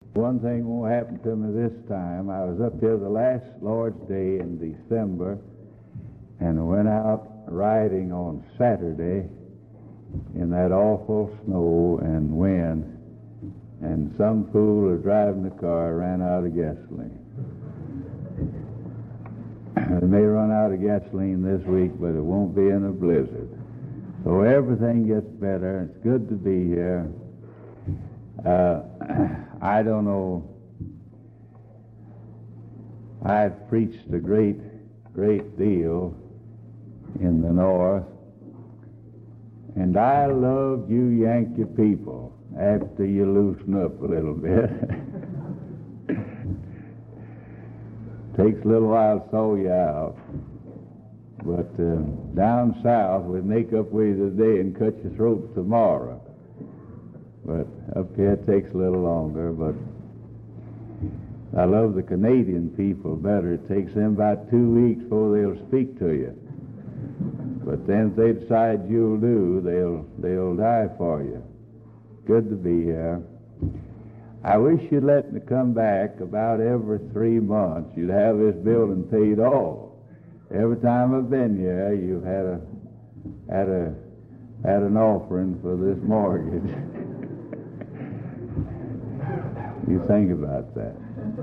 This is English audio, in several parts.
One thing won't happen to me this time. I was up here the last Lord's Day in December and went out riding on Saturday in that awful snow and wind, and some fool was driving the car ran out of gasoline. They may run out of gasoline this week, but it won't be in a blizzard. So everything gets better. It's good to be here. I don't know. I've preached a great deal in the North, and I love you Yankee people after you loosen up a little bit. Takes a little while to thaw you out. But down south, we'd make up with you today and cut your throat tomorrow. But up here it takes a little longer. But I love the Canadian people better. It takes them about 2 weeks before they'll speak to you. But then if they decide you'll do, they'll die for you. Good to be here. I wish you'd let me come back about every 3 months. You'd have this building paid off. Every time I've been here, you've had an offering for this mortgage. You think about that.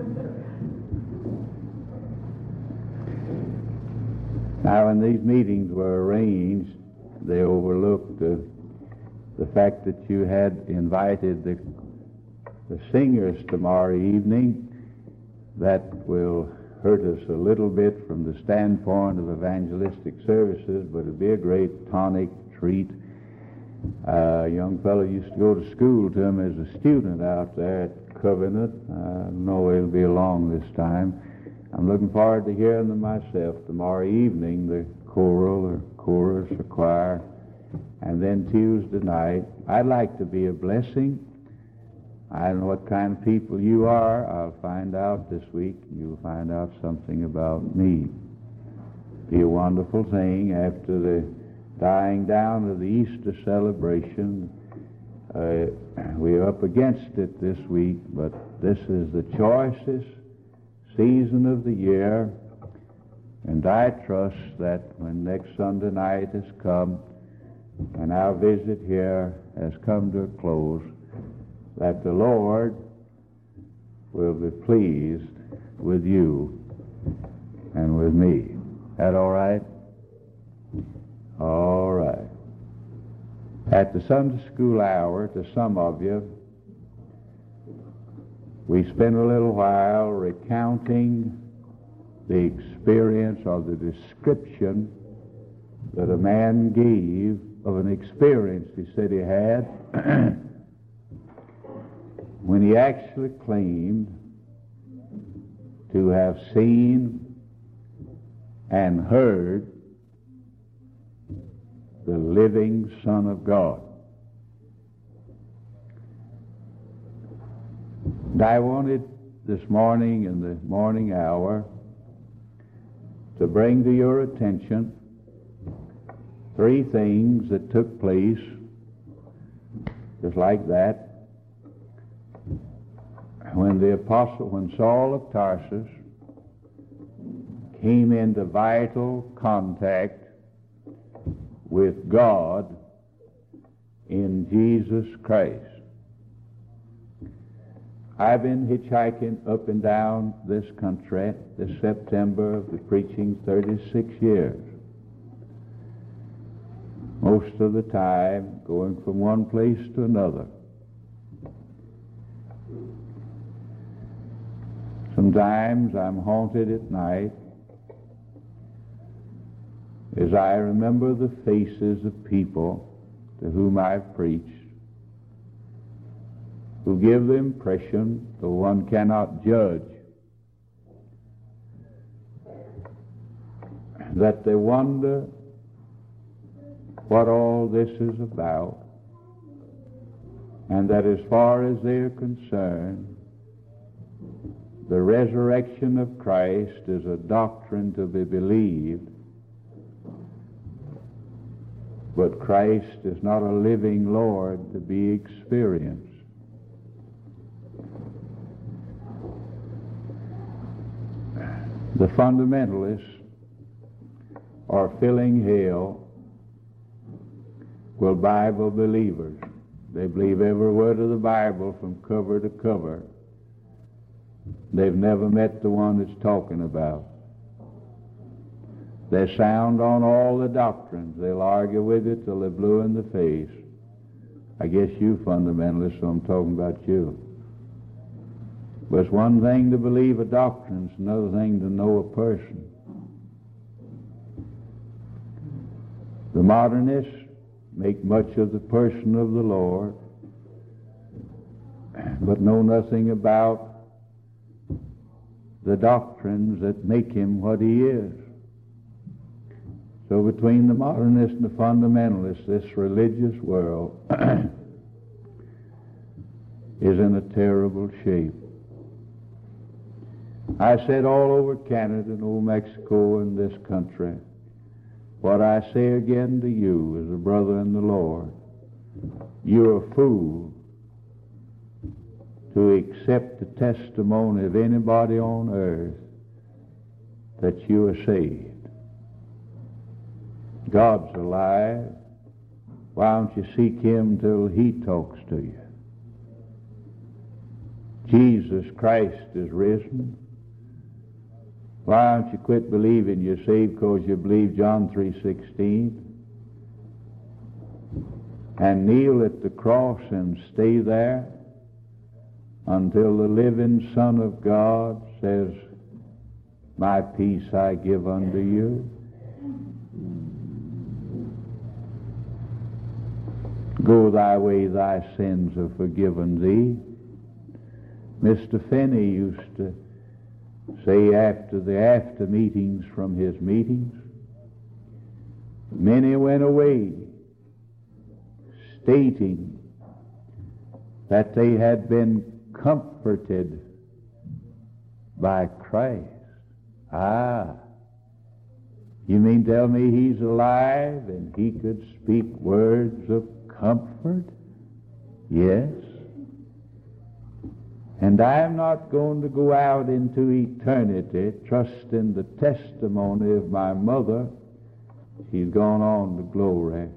Now, when these meetings were arranged, they overlooked the fact that you had invited the singers tomorrow evening. That will hurt us a little bit from the standpoint of evangelistic services, but it'd be a great tonic treat. A young fellow used to go to school to him as a student out there at Covenant. I know he'll be along this time. I'm looking forward to hearing them myself tomorrow evening, the choral or chorus or choir, and then Tuesday night. I'd like to be a blessing. I don't know what kind of people you are. I'll find out this week. You'll find out something about me. Be a wonderful thing after the dying down of the Easter celebration. We're up against it this week, but this is the choicest season of the year, and I trust that when next Sunday night has come and our visit here has come to a close, that the Lord will be pleased with you and with me. That all right? All right. At the Sunday school hour, to some of you, we spent a little while recounting the experience or the description that a man gave of an experience he said he had when he actually claimed to have seen and heard the living Son of God. And I wanted this morning in the morning hour to bring to your attention 3 things that took place just like that when Saul of Tarsus came into vital contact with God in Jesus Christ. I've been hitchhiking up and down this country this September of the preaching 36 years. Most of the time going from one place to another. Sometimes I'm haunted at night as I remember the faces of people to whom I've preached, who give the impression, though one cannot judge, that they wonder what all this is about, and that as far as they're concerned, the resurrection of Christ is a doctrine to be believed, but Christ is not a living Lord to be experienced. The fundamentalists are filling hell with Bible believers. They believe every word of the Bible from cover to cover. They've never met the one it's talking about. They're sound on all the doctrines. They'll argue with it till they're blue in the face. I guess you fundamentalists, so I'm talking about you. But it's one thing to believe a doctrine, it's another thing to know a person. The modernists make much of the person of the Lord, but know nothing about the doctrines that make him what he is. So between the modernists and the fundamentalists, this religious world is in a terrible shape. I said all over Canada and Old Mexico and this country, what I say again to you as a brother in the Lord, you're a fool to accept the testimony of anybody on earth that you are saved. God's alive. Why don't you seek him till he talks to you? Jesus Christ is risen. Why don't you quit believing you're saved because you believe John 3:16 and kneel at the cross and stay there until the living Son of God says, my peace I give unto you? Go thy way, thy sins are forgiven thee. Mr. Finney used to say after the after meetings from his meetings, many went away stating that they had been comforted by Christ. Ah, you mean tell me he's alive and he could speak words of comfort? Yes. And I'm not going to go out into eternity trusting the testimony of my mother. She's gone on to glory.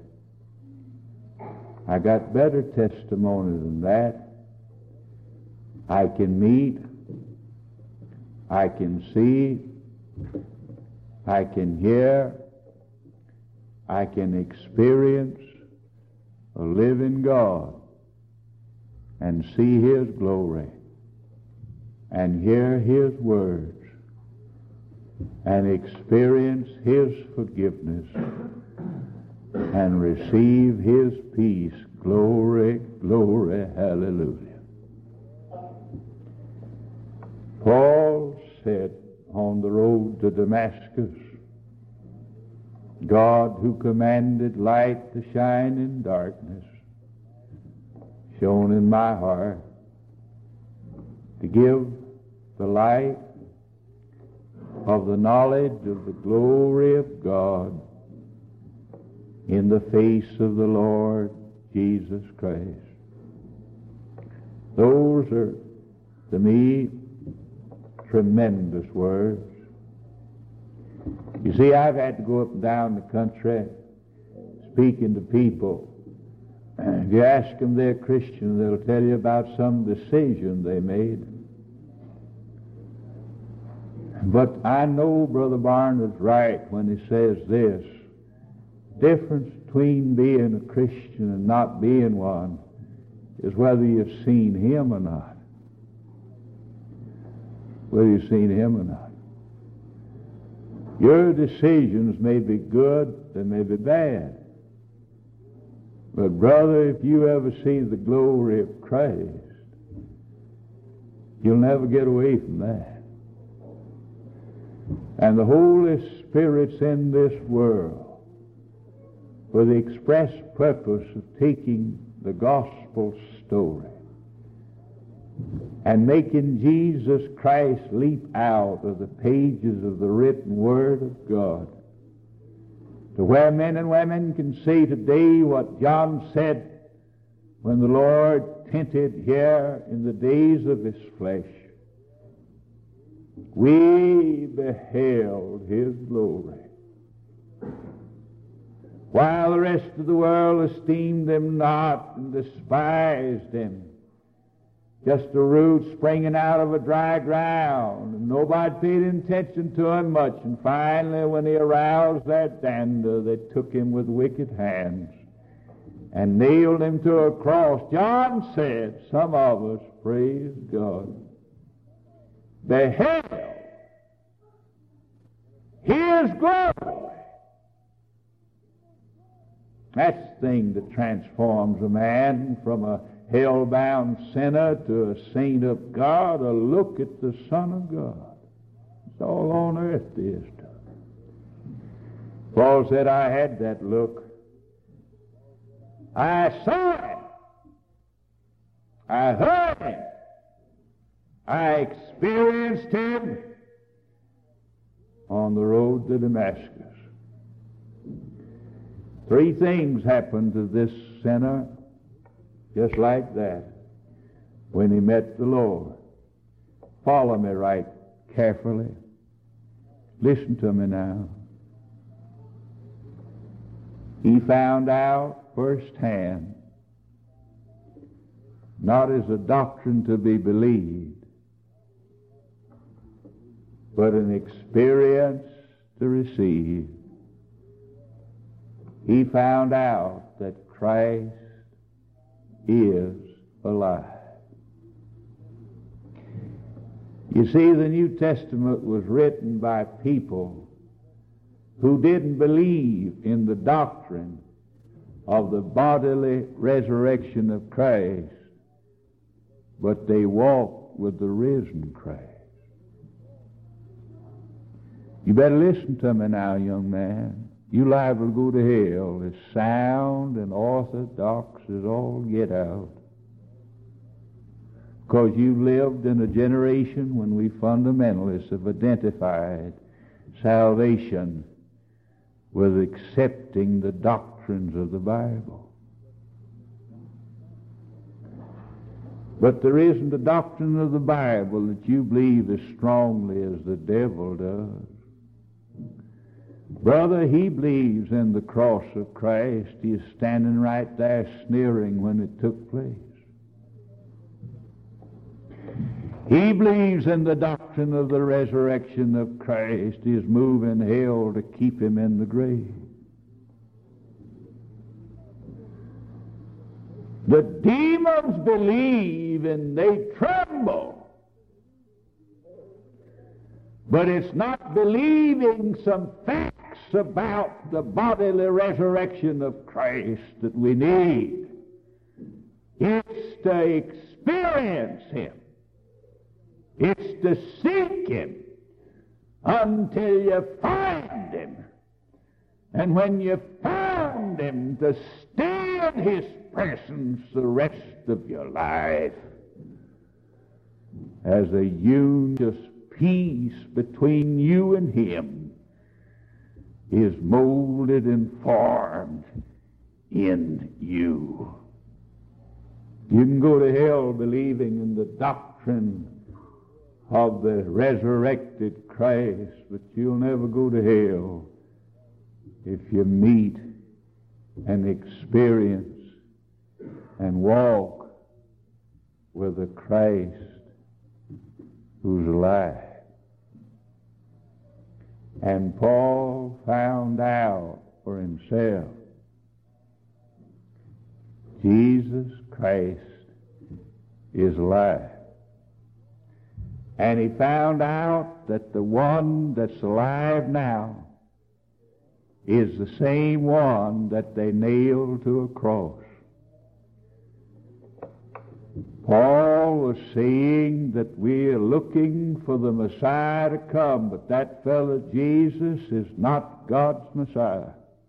I got better testimony than that. I can meet, I can see, I can hear, I can experience a living God and see his glory and hear his words and experience his forgiveness and receive his peace. Glory, glory, hallelujah. Paul said on the road to Damascus, God who commanded light to shine in darkness shone in my heart to give the light of the knowledge of the glory of God in the face of the Lord Jesus Christ. Those are, to me, tremendous words. You see, I've had to go up and down the country speaking to people. If you ask them they're Christian, they'll tell you about some decision they made. But I know Brother Barnes is right when he says this: difference between being a Christian and not being one is whether you've seen him or not. Whether you've seen him or not. Your decisions may be good, they may be bad. But brother, if you ever see the glory of Christ, you'll never get away from that. And the Holy Spirit's in this world for the express purpose of taking the gospel story and making Jesus Christ leap out of the pages of the written Word of God to where men and women can say today what John said when the Lord tinted here in the days of his flesh. We beheld his glory. While the rest of the world esteemed him not and despised him, just a root springing out of a dry ground, and nobody paid attention to him much. And finally, when he aroused that dander, they took him with wicked hands and nailed him to a cross. John said, some of us, praise God, beheld his glory. That's the thing that transforms a man from a hell-bound sinner to a saint of God, a look at the Son of God. It's all on earth there is to. Paul said, I had that look. I saw him. I heard him. I experienced him on the road to Damascus. Three things happened to this sinner just like that when he met the Lord. Follow me right carefully. Listen to me now. He found out firsthand, not as a doctrine to be believed, but an experience to receive. He found out that Christ is alive. You see, the New Testament was written by people who didn't believe in the doctrine of the bodily resurrection of Christ, but they walked with the risen Christ. You better listen to me now, young man. You liable to go to hell as sound and orthodox as all get out. Because you lived in a generation when we fundamentalists have identified salvation with accepting the doctrines of the Bible. But there isn't a doctrine of the Bible that you believe as strongly as the devil does. Brother, he believes in the cross of Christ. He is standing right there sneering when it took place. He believes in the doctrine of the resurrection of Christ. He is moving hell to keep him in the grave. The demons believe and they tremble. But it's not believing some facts about the bodily resurrection of Christ that we need. It's to experience him. It's to seek him until you find him. And when you found him, to stay in his presence the rest of your life as a unious peace between you and him is molded and formed in you. You can go to hell believing in the doctrine of the resurrected Christ, but you'll never go to hell if you meet and experience and walk with a Christ who's alive. And Paul found out for himself Jesus Christ is alive. And he found out that the one that's alive now is the same one that they nailed to a cross. Paul was saying that we are looking for the Messiah to come, but that fellow Jesus is not God's Messiah.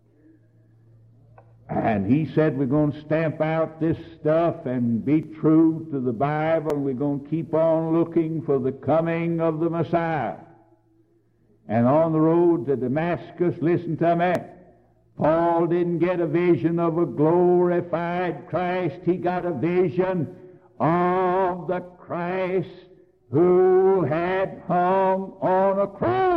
And he said we're going to stamp out this stuff and be true to the Bible, and we're going to keep on looking for the coming of the Messiah. And on the road to Damascus, listen to me, Paul didn't get a vision of a glorified Christ. He got a vision of the Christ who had hung on a cross.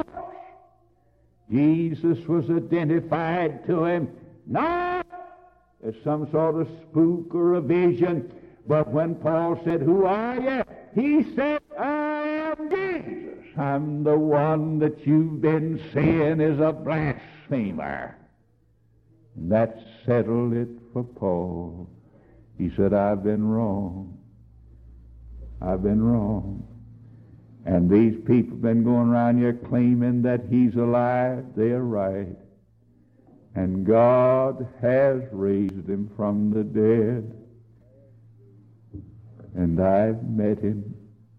Jesus was identified to him not as some sort of spook or a vision, but when Paul said, "Who are you?" he said, "I am Jesus. I'm the one that you've been saying is a blasphemer." And that settled it for Paul. He said, "I've been wrong. I've been wrong. And these people have been going around here claiming that he's alive. They're right. And God has raised him from the dead. And I've met him.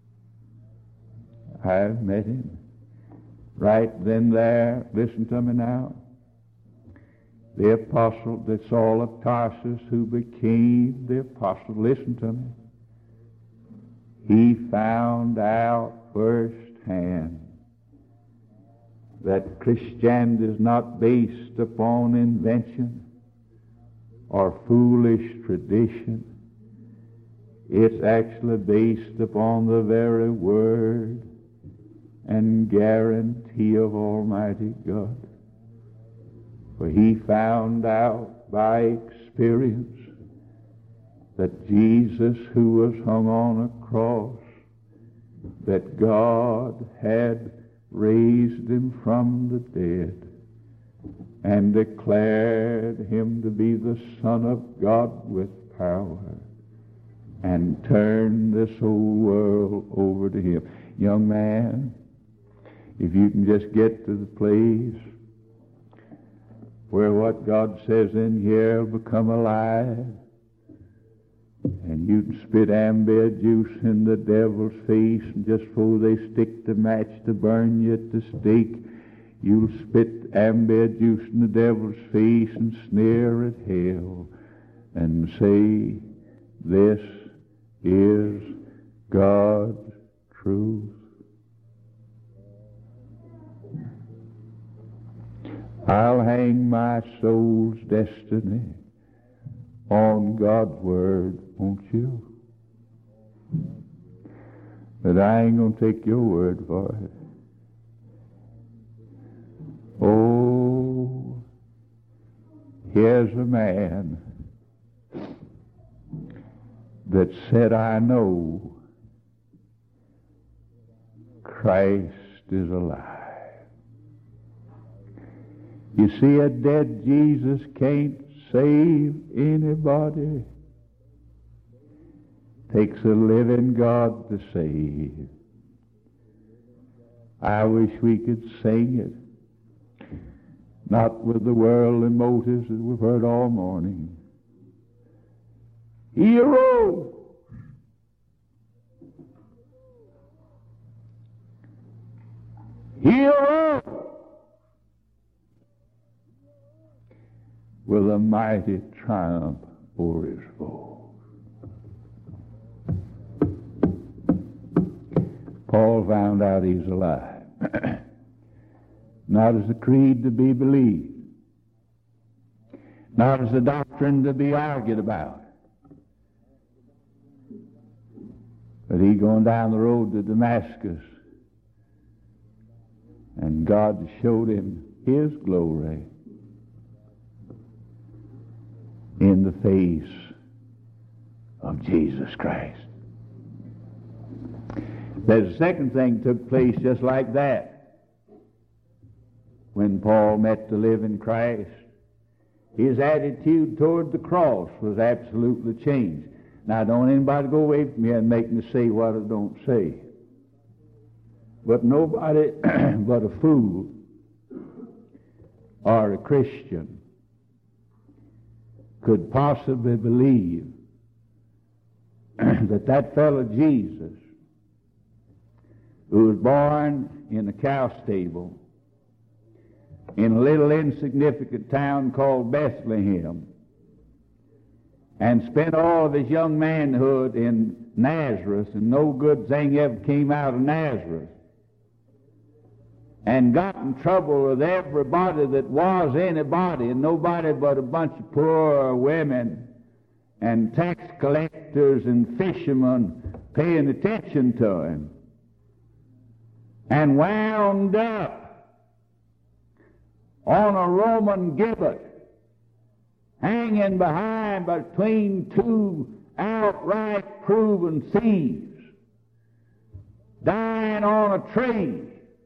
I've met him." Right then there, listen to me now. The apostle, the Saul of Tarsus, who became the apostle, listen to me. He found out firsthand that Christianity is not based upon invention or foolish tradition. It's actually based upon the very word and guarantee of Almighty God. For he found out by experience that Jesus, who was hung on a cross, that God had raised him from the dead and declared him to be the Son of God with power and turned this whole world over to him. Young man, if you can just get to the place where what God says in here will become alive, and you can spit amber juice in the devil's face, and just before they stick the match to burn you at the stake, you'll spit amber juice in the devil's face and sneer at hell and say, "This is God's truth." I'll hang my soul's destiny on God's word, won't you? But I ain't going to take your word for it. Oh, here's a man that said, "I know Christ is alive." You see, a dead Jesus can't save anybody. Takes a living God to save. I wish we could sing it, not with the worldly motives that we've heard all morning. He arose. He arose with a mighty triumph over his foes. Paul found out he's alive. Not as a creed to be believed, not as a doctrine to be argued about, but he going down the road to Damascus, and God showed him his glory in the face of Jesus Christ. There's a second thing took place just like that. When Paul met the living Christ, his attitude toward the cross was absolutely changed. Now, don't anybody go away from here and make me say what I don't say. But nobody but a fool or a Christian could possibly believe that fellow Jesus, who was born in a cow stable in a little insignificant town called Bethlehem, and spent all of his young manhood in Nazareth, and no good thing ever came out of Nazareth, and got in trouble with everybody that was anybody, and nobody but a bunch of poor women and tax collectors and fishermen paying attention to him. and wound up on a Roman gibbet, hanging behind between two outright proven thieves, dying on a tree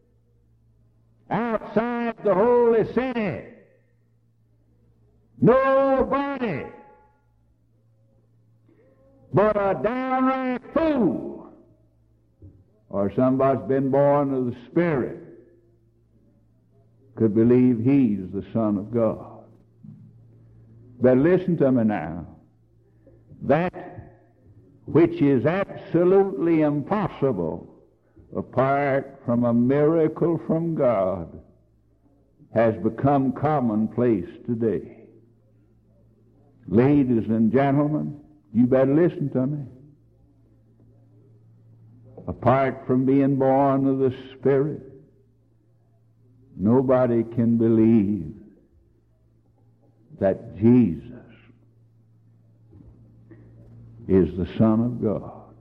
outside the holy city. Nobody but a downright fool, or somebody's been born of the Spirit, could believe he's the Son of God. But listen to me now. That which is absolutely impossible apart from a miracle from God has become commonplace today. Ladies and gentlemen, you better listen to me. Apart from being born of the Spirit, nobody can believe that Jesus is the Son of God.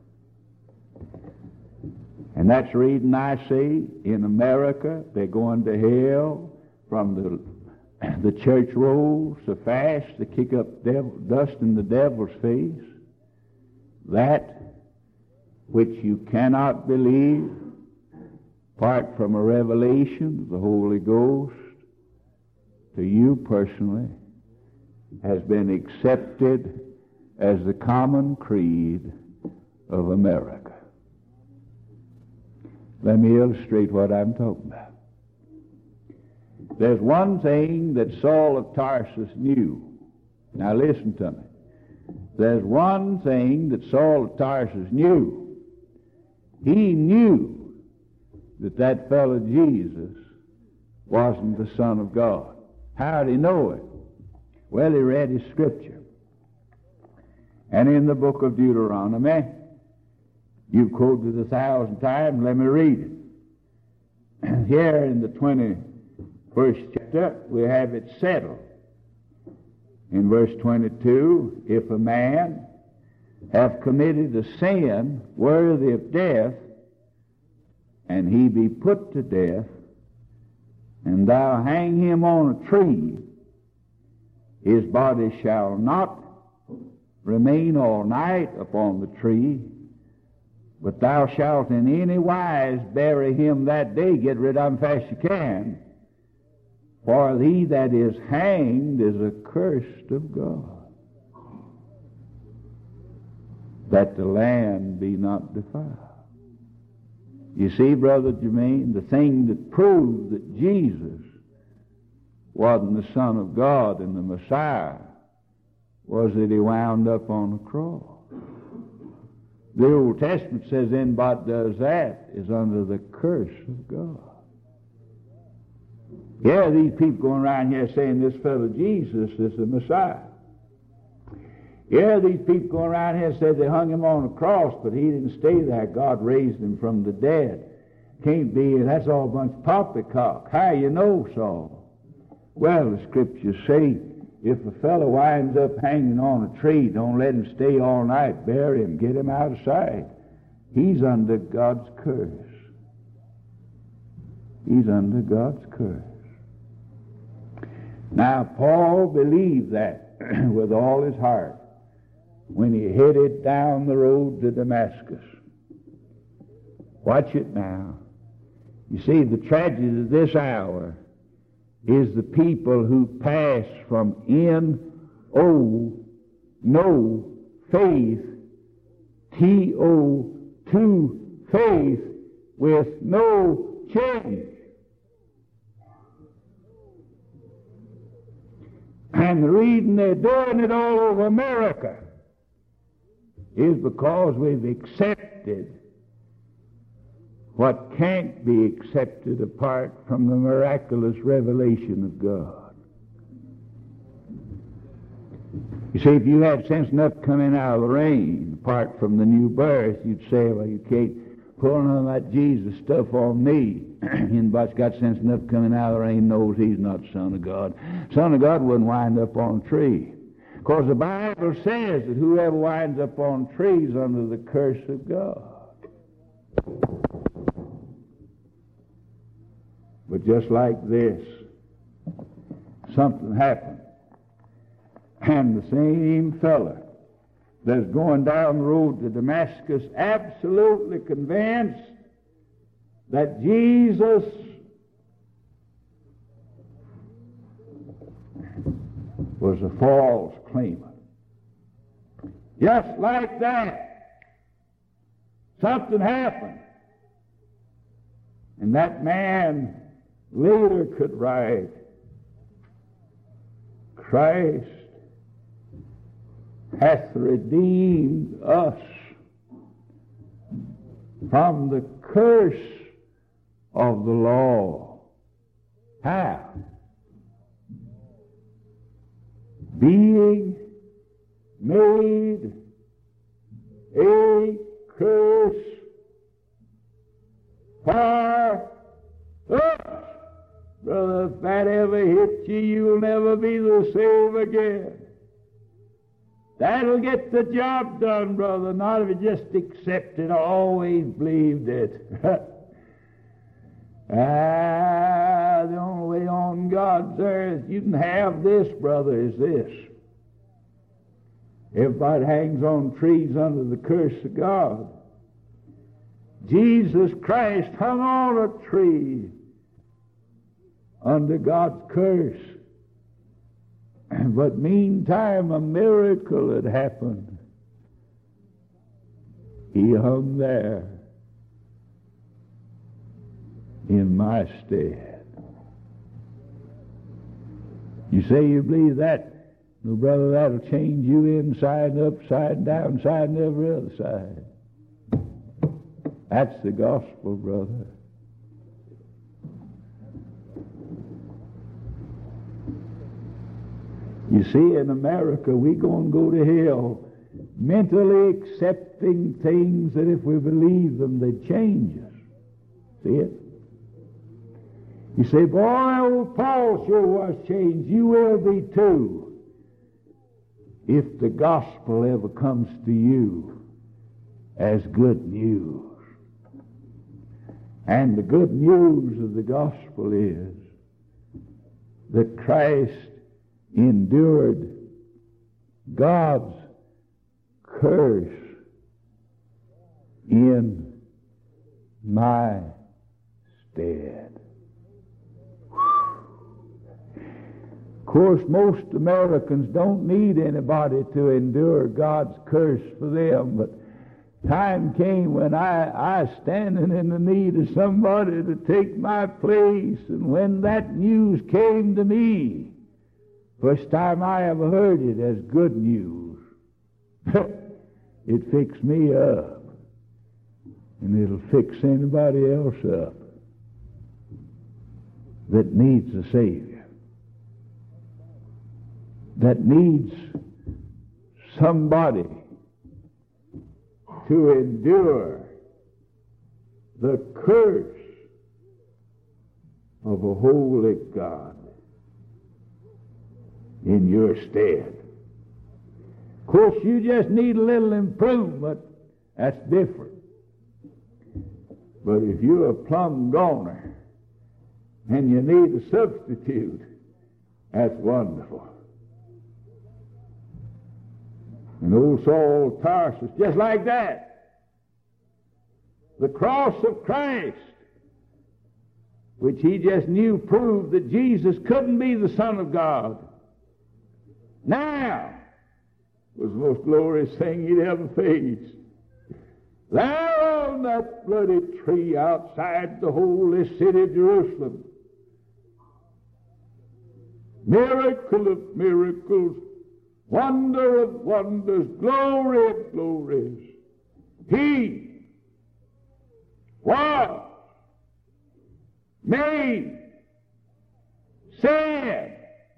And that's the reason I say in America they're going to hell from the church rolls so fast to kick up dust in the devil's face. That which you cannot believe apart from a revelation of the Holy Ghost to you personally has been accepted as the common creed of America. Let me illustrate what I'm talking about. There's one thing that Saul of Tarsus knew. Now listen to me. There's one thing that Saul of Tarsus knew. He knew that that fellow Jesus wasn't the Son of God. How did he know it? Well, he read his scripture. And in the book of Deuteronomy, you've quoted it 1,000 times, let me read it. Here in the 21st chapter, we have it settled. In verse 22, if a man have committed a sin worthy of death, and he be put to death, and thou hang him on a tree, his body shall not remain all night upon the tree, but thou shalt in any wise bury him that day. Get rid of him fast you can. For he that is hanged is accursed of God, that the land be not defiled. You see, Brother Jermaine, the thing that proved that Jesus wasn't the Son of God and the Messiah was that he wound up on the cross. The Old Testament says anybody does that is under the curse of God. Yeah, these people going around here saying this fellow Jesus is the Messiah. Yeah, these people going around here said they hung him on the cross, but he didn't stay there. God raised him from the dead. Can't be, that's all a bunch of poppycock. How you know, Saul? Well, the scriptures say, if a fellow winds up hanging on a tree, don't let him stay all night. Bury him. Get him out of sight. He's under God's curse. He's under God's curse. Now, Paul believed that with all his heart when he headed down the road to Damascus. Watch it now. You see, the tragedy of this hour is the people who pass from N-O, no, faith, T-O, to faith with no change. And the reason they're doing it all over America is because we've accepted what can't be accepted apart from the miraculous revelation of God. You see, if you had sense enough coming out of the rain, apart from the new birth, you'd say, well, you can't pull none of that Jesus stuff on me. Anybody's got sense enough coming out of the rain knows he's not the Son of God. Son of God wouldn't wind up on a tree. Because the Bible says that whoever winds up on a tree is under the curse of God. But just like this, something happened. And the same fella that's going down the road to Damascus, absolutely convinced that Jesus was a false claimant. Just like that, something happened. And that man later could write, Christ hath redeemed us from the curse of the law. How? Being made a curse for us. Brother, if that ever hits you, you'll never be the same again. That'll get the job done, brother, not if you just accept it, always believed it. The only way on God's earth you can have this, brother, is this. Everybody hangs on trees under the curse of God. Jesus Christ hung on a tree under God's curse. But meantime, a miracle had happened. He hung there in my stead. You say you believe that? No, brother, that'll change you inside and upside and downside and every other side. That's the gospel, brother. You see, in America, we're going to go to hell mentally accepting things that if we believe them, they change us. See it? You say, boy, old Paul sure was changed. You will be too, if the gospel ever comes to you as good news. And the good news of the gospel is that Christ endured God's curse in my stead. Of course, most Americans don't need anybody to endure God's curse for them, but time came when I standing in the need of somebody to take my place, and when that news came to me, first time I ever heard it as good news, it fixed me up, and it'll fix anybody else up that needs a Savior, that needs somebody to endure the curse of a holy God in your stead. Of course, you just need a little improvement. That's different. But if you're a plumb goner and you need a substitute, that's wonderful. And old Saul of Tarsus, just like that. The cross of Christ, which he just knew proved that Jesus couldn't be the Son of God, now was the most glorious thing he'd ever faced. There on that bloody tree outside the holy city of Jerusalem, miracle of miracles, wonder of wonders, glory of glories, he was made sin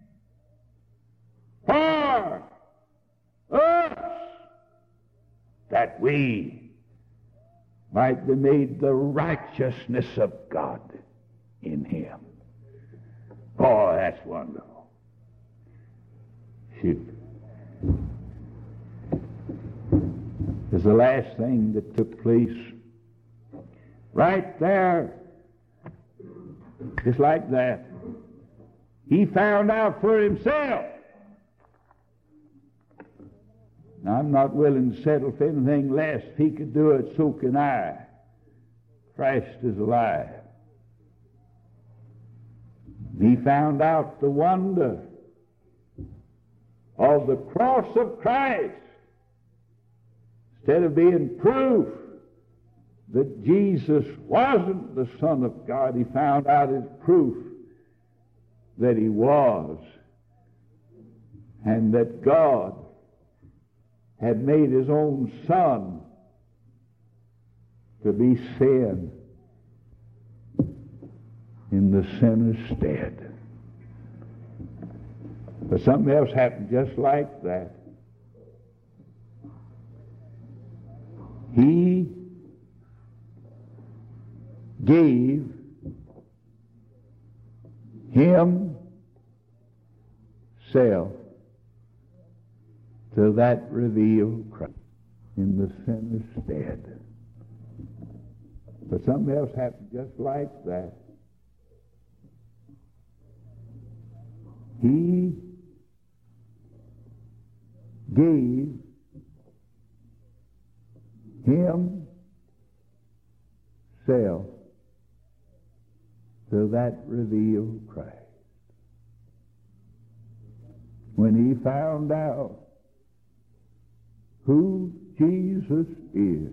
for us, that we might be made the righteousness of God in him. Oh, that's wonderful. Shoot. Is the last thing that took place right there Just like that. He found out for himself. Now, I'm not willing to settle for anything less. If he could do it, so can I. Christ is alive. He found out the wonder of the cross of Christ. Instead of being proof that Jesus wasn't the Son of God, he found out as proof that he was, and that God had made his own Son to be sin in the sinner's stead. But something else happened just like that. He gave himself to that revealed Christ in the sinner's stead. But something else happened just like that. He gave himself to that revealed Christ. When he found out who Jesus is,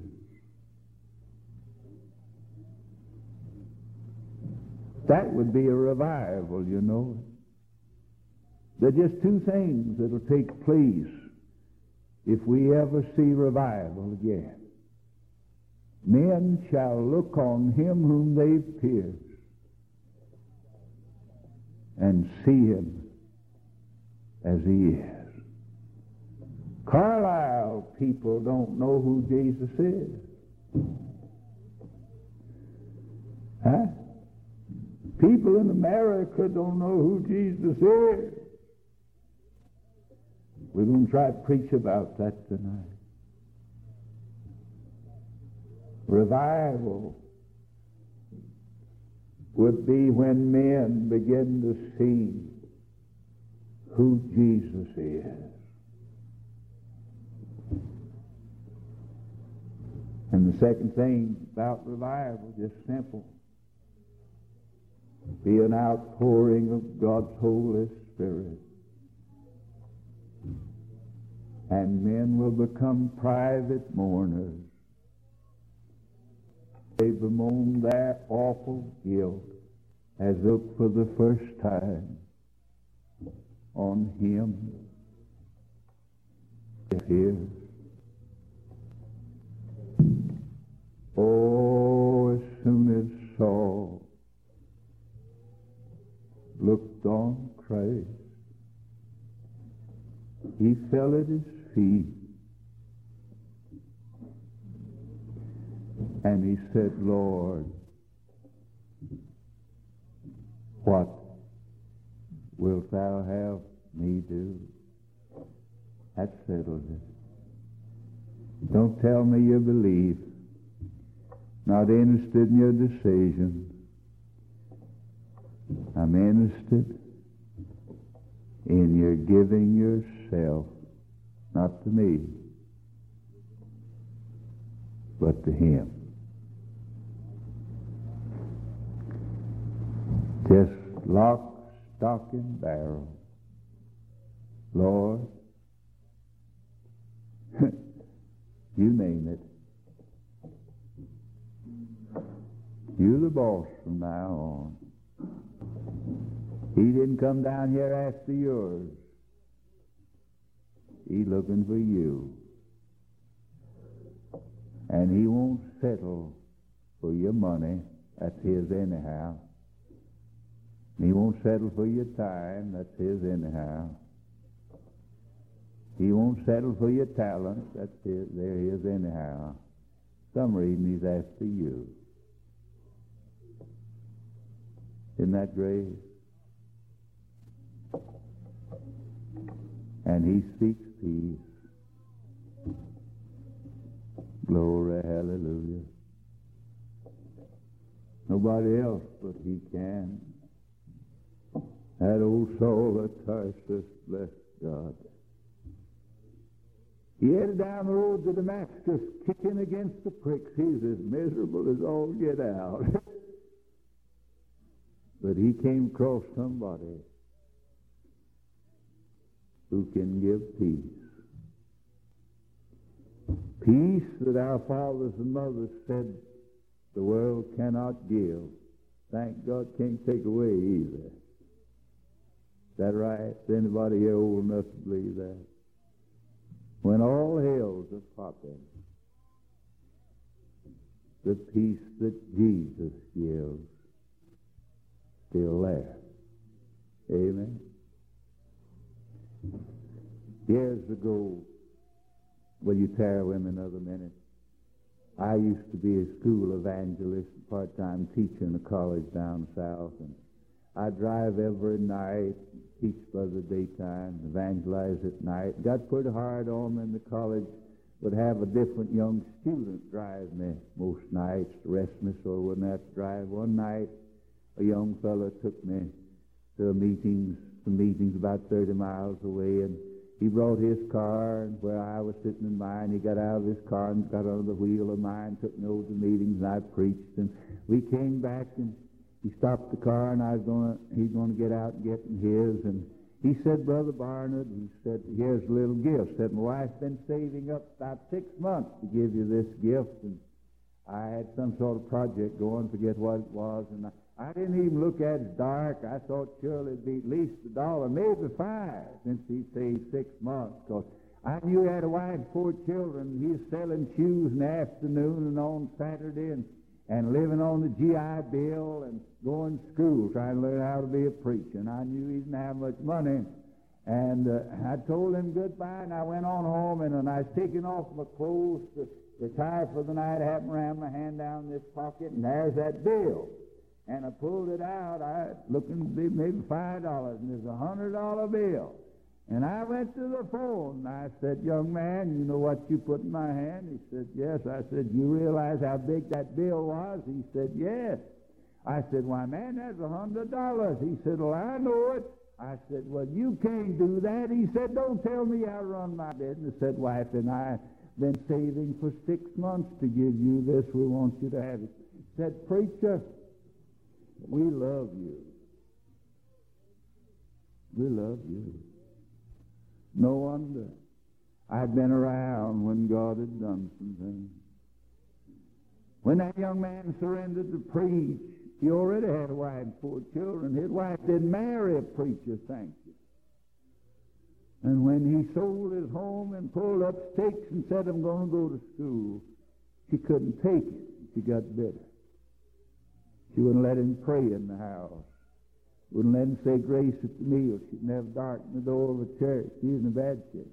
that would be a revival, you know. There are just two things that will take place if we ever see revival again. Men shall look on him whom they've pierced and see him as he is. Carlisle people don't know who Jesus is. Huh? People in America don't know who Jesus is. We're going to try to preach about that tonight. Revival would be when men begin to see who Jesus is. And the second thing about revival, just simple, be an outpouring of God's Holy Spirit. And men will become private mourners. They bemoan their awful guilt as they look for the first time on him. Here. Oh, as soon as Saul looked on Christ, he fell at his feet, and he said, Lord, what wilt thou have me do? That settles it. Don't tell me you believe. Not interested in your decision. I'm interested in your giving yourself, not to me, but to him. Just lock, stock, and barrel. Lord, you name it. You're the boss from now on. He didn't come down here after yours. He's looking for you. And he won't settle for your money. That's his anyhow. And he won't settle for your time. That's his anyhow. He won't settle for your talents. That's his. They're his anyhow. Some reason he's after you. Isn't that great? And he speaks peace. Glory, hallelujah. Nobody else but he can. That old Saul of Tarsus, bless God. He headed down the road to Damascus, kicking against the pricks. He's as miserable as all get out. But he came across somebody who can give peace. Peace that our fathers and mothers said the world cannot give. Thank God can't take away either. Is that right? Is anybody here old enough to believe that? When all hell's a popping, the peace that Jesus gives still there. Amen. Years ago, will you tarry with me another minute? I used to be a school evangelist, part-time teacher in a college down south, and I'd drive every night, teach by the daytime, evangelize at night. Got pretty hard on me, and the college would have a different young student drive me most nights to rest me so I wouldn't have to drive. One night, a young fellow took me to some meetings about 30 miles away, and he brought his car, and where I was sitting in mine, he got out of his car and got on the wheel of mine, took me over to meetings, and I preached, and we came back, and he stopped the car, and he's going to get out and get in his, and he said, Brother Barnard, he said, here's a little gift. Said, my wife's been saving up about 6 months to give you this gift, and I had some sort of project going, forget what it was, and I didn't even look at it dark. I thought surely it'd be at least $1, maybe $5, since he saved 6 months, because I knew he had a wife and 4 children. He was selling shoes in the afternoon and on Saturday, and living on the GI Bill and going to school, trying to learn how to be a preacher. And I knew he didn't have much money. And I told him goodbye, and I went on home, and I was taking off my clothes to retire for the night. I happened to ram my hand down in this pocket, and there's that bill. And I pulled it out, looking to be maybe $5, and there's a $100 bill. And I went to the phone, and I said, young man, you know what you put in my hand? He said, yes. I said, you realize how big that bill was? He said, yes. I said, why, man, that's $100. He said, well, I know it. I said, well, you can't do that. He said, don't tell me how to run my business. Said, wife and I have been saving for 6 months to give you this. We want you to have it. Said, preacher, we love you. We love you. No wonder. I'd been around when God had done some things. When that young man surrendered to preach, he already had a wife and 4 children. His wife didn't marry a preacher, thank you. And when he sold his home and pulled up stakes and said, I'm going to go to school, she couldn't take it. She got bitter. She wouldn't let him pray in the house. Wouldn't let him say grace at the meal. She'd never darken the door of a church. She was in a bad shape.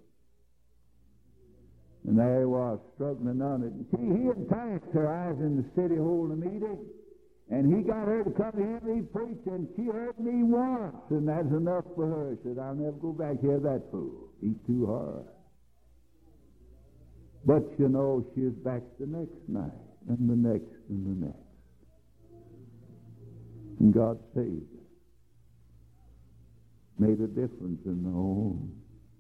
And there he was, struggling on it. And he enticed her. I was in the city holding a meeting, and he got her to come to hear me preach, and she heard me once, and that's enough for her. She said, I'll never go back here, that fool. He's too hard. But, you know, she was back the next night, and the next, and the next. And God saved her. Made a difference in the home.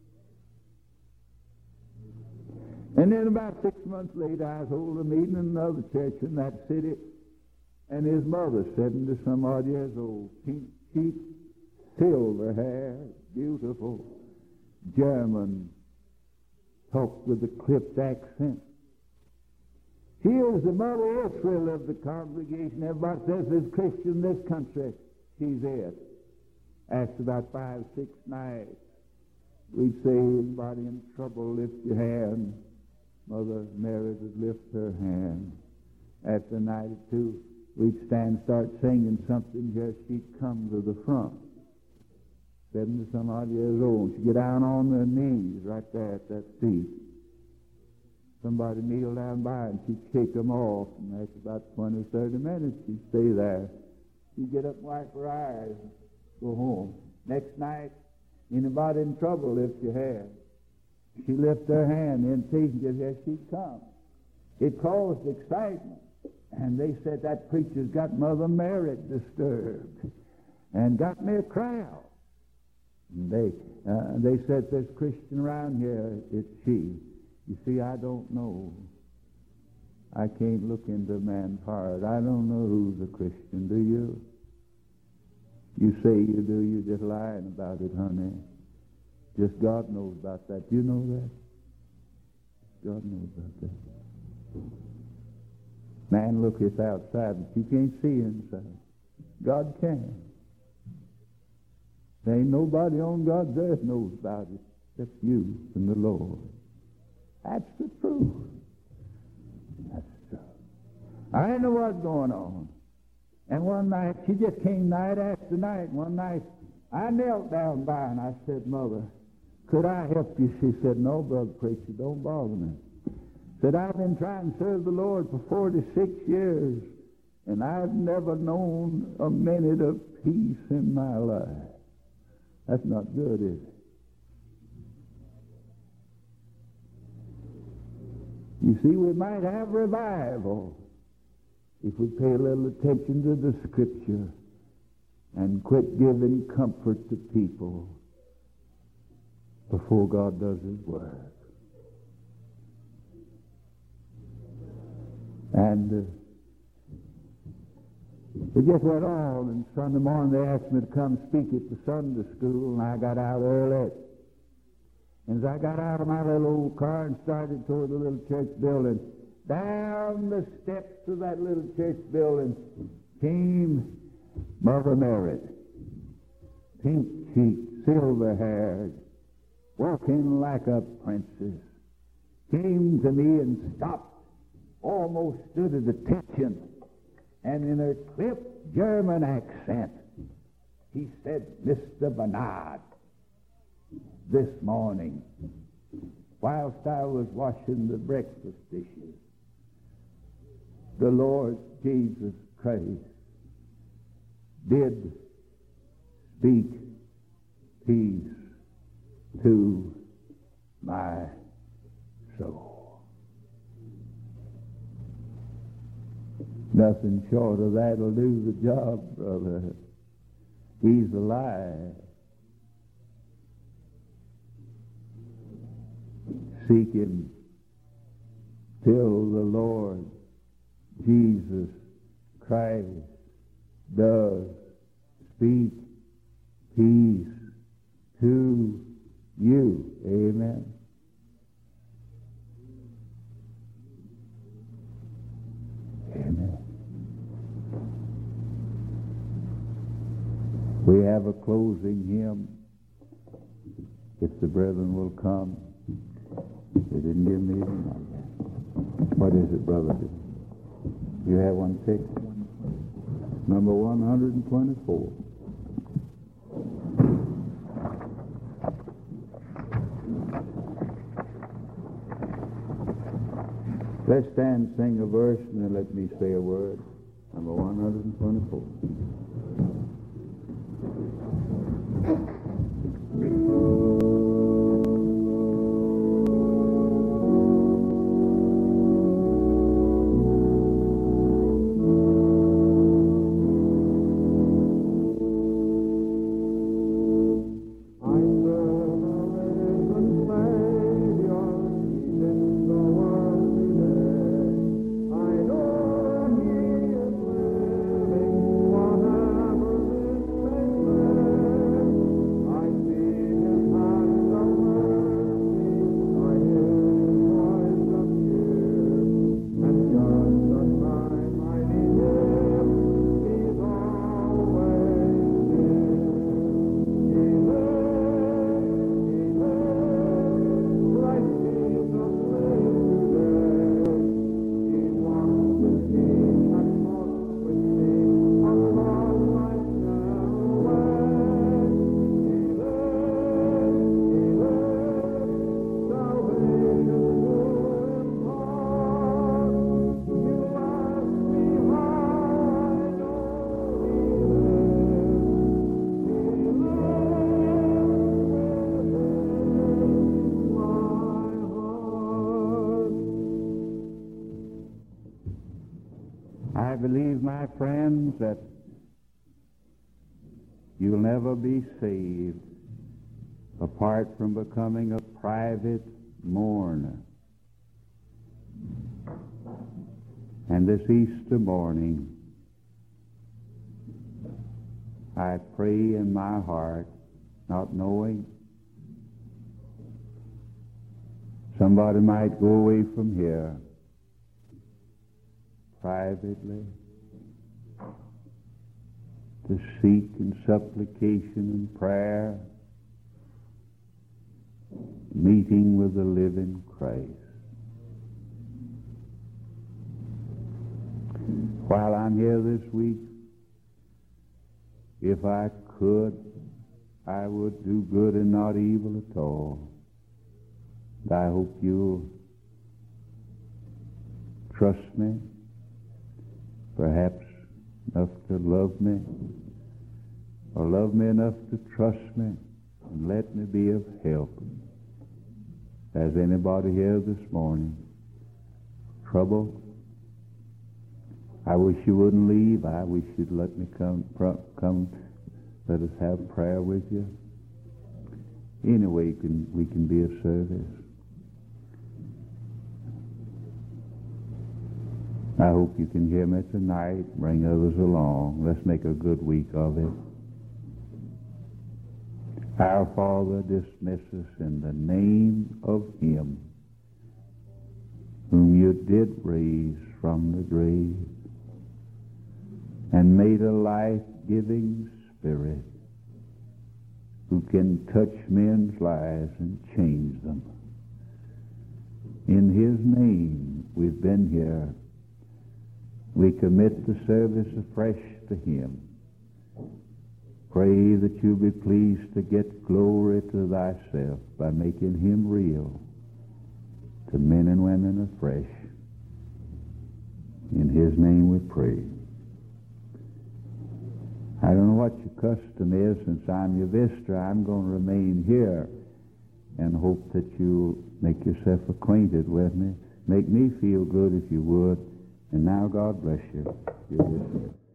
And then about 6 months later, I was holding a meeting in another church in that city, and his mother, 70-some-odd years old, pink cheeks, silver hair, beautiful, German, talked with a clipped accent. She is the mother Israel of the congregation. Everybody says there's Christian in this country. She's it. After about 5, 6 nights, we'd say, anybody in trouble, lift your hand. Mother Mary would lift her hand. After a night or two, we'd stand, start singing something. Here she'd come to the front. 70-some-odd years old. She'd get down on her knees right there at that seat. Somebody kneel down by her, and she'd shake them off. And after about 20 or 30 minutes, she'd stay there. She'd get up and wipe her eyes and go home. Next night, anybody in trouble, lift your hand. She lifted her hand, the invitation just as she'd come. It caused excitement. And they said that preacher's got Mother Mary disturbed and got me a crowd. And they said, there's a Christian around here, it's she. You see, I don't know. I can't look into a man's heart. I don't know who's a Christian, do you? You say you do, you're just lying about it, honey. Just God knows about that. You know that? God knows about that. Man looketh outside, but you can't see inside. God can. There ain't nobody on God's earth knows about it except you and the Lord. That's the truth. That's the truth. I didn't know what's going on. And one night, she just came night after night. One night, I knelt down by her and I said, Mother, could I help you? She said, no, Brother Preacher, don't bother me. Said, I've been trying to serve the Lord for 46 years, and I've never known a minute of peace in my life. That's not good, is it? You see, we might have revival if we pay a little attention to the Scripture and quit giving comfort to people before God does His work. And it just went on, and Sunday morning they asked me to come speak at the Sunday school, and I got out early. And as I got out of my little old car and started toward the little church building, down the steps of that little church building came Mother Merritt, pink-cheeked, silver-haired, walking like a princess, came to me and stopped, almost stood at attention, and in her clipped German accent, he said, Mr. Bernard, this morning, whilst I was washing the breakfast dishes, the Lord Jesus Christ did speak peace to my soul. Nothing short of that'll do the job, brother. He's alive. Seek Him till the Lord Jesus Christ does speak peace to you. Amen. Amen. We have a closing hymn. If the brethren will come. They didn't give me the number. What is it, brother? You have one tick? Number 124. Let's stand, sing a verse, and then let me say a word. Number 124. I believe, my friends, that you'll never be saved apart from becoming a private mourner. And this Easter morning, I pray in my heart, not knowing somebody might go away from here privately to seek in supplication and prayer meeting with the living Christ. While I'm here this week, if I could, I would do good and not evil at all. And I hope you'll trust me, perhaps enough to love me, or love me enough to trust me, and let me be of help. Has anybody here this morning trouble? I wish you wouldn't leave. I wish you'd let me come, let us have prayer with you. Anyway, we can be of service. I hope you can hear me tonight. Bring others along. Let's make a good week of it. Our Father, dismiss us in the name of Him whom you did raise from the grave and made a life-giving Spirit who can touch men's lives and change them. In His name we've been here. We commit the service afresh to Him. Pray that you'll be pleased to get glory to thyself by making Him real to men and women afresh. In His name we pray. I don't know what your custom is. Since I'm your visitor, I'm going to remain here and hope that you'll make yourself acquainted with me. Make me feel good if you would. And now God bless you. You're dismissed.